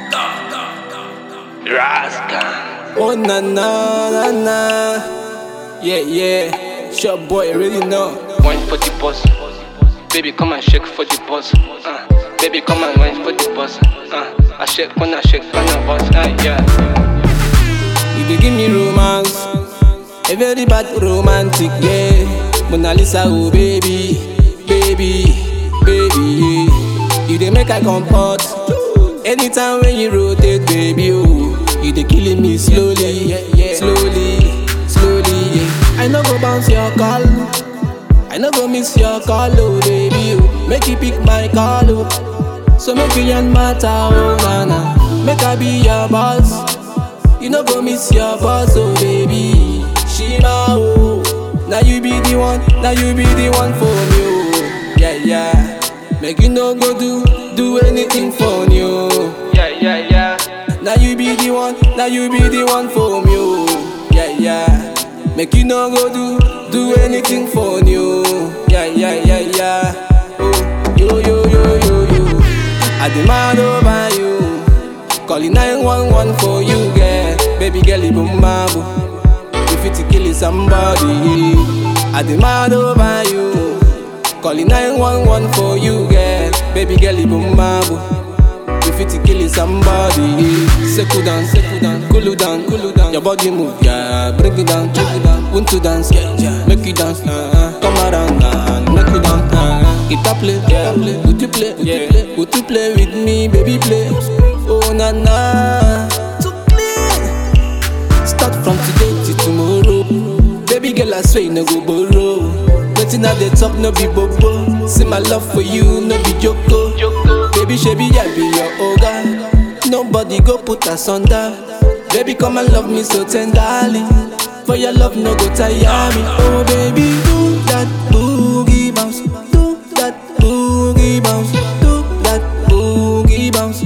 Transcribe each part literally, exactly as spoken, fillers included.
Rascal. Oh na na na na. Yeah, yeah. Sure boy, you really know. Wine for the boss. Baby, come and shake for the boss. Uh, baby, come and wine for the boss. Uh, I shake when I shake when I boss. Uh, yeah. You dey give me romance, a very bad romantic, yeah. Mona Lisa, oh baby, baby, baby. You dey make I comfort. Anytime when you rotate, baby, oh, you dey killing me slowly, slowly, slowly. Yeah. I no go bounce your call, I no go miss your call, oh baby, oh. Make you pick my call, oh. So make you yan matter, oh na na. Make I be your boss. You no go miss your boss, oh baby. Shima, oh. Now you be the one, now you be the one for me, oh. Yeah, yeah. Make you no go do, do anything for me, oh. Yeah, yeah, yeah. Now you be the one, now you be the one for me, oh. Yeah, yeah. Make you no go do, do anything for me, oh. Yeah, yeah, yeah, yeah. Oh, yo, yo, yo, yo, yo. I demand over you. Calling nine one one for you, girl. Baby girl, you boom boo. If you to kill somebody, I demand over you. Calling nine one one for you, girl. Baby girl, you boom boo. If you to kill somebody, settle down, settle down, cool down, cool down. Your body move, yeah. Bring it down, bring it down. Want to dance, yeah, yeah. Make you dance, uh-huh. Come around, uh, make you dance, uh-huh. Guitar play, yeah. Play. Would you play, would you play, would you play with me, baby play? Oh na na, too clean. Start from today till tomorrow. Baby girl, I swear you no go borrow. Nothing at the top, no be bobo. See my love for you, no be joko. Baby, shebi I be your oga. Nobody go put us under. Baby, come and love me so tenderly. For your love, no go tire me. Oh baby, do that boogie bounce, do that boogie bounce, do that boogie bounce.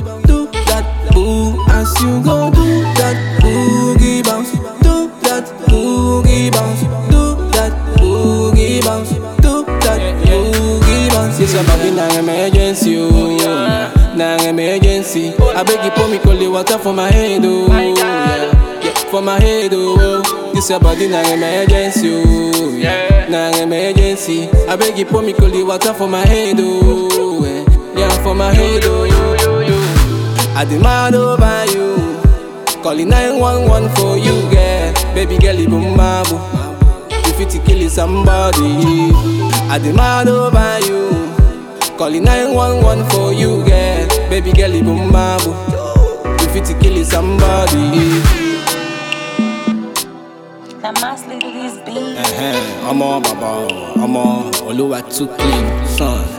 As you go do that boogie bounce, do that boogie bounce, do that boogie bounce, do that boogie bounce. This about in an emergency, oh, na emergency. I beg you pour me cold water for my head, oh, yeah, yeah, for my head, oh. This about in an emergency, oh, yeah, na emergency. I beg you pour me cold water for my head, oh, yeah, for my head, oh. I demand over you. Calling nine one one for you, girl. Baby girl, you boom boo. If you to kill somebody, I demand over you. Calling nine one one for you, girl. Baby girl, you boom boo. If you to kill somebody. That must lead to these beats. Uh-huh. I'm on, Baba. I'm on. Oluwa too clean, son.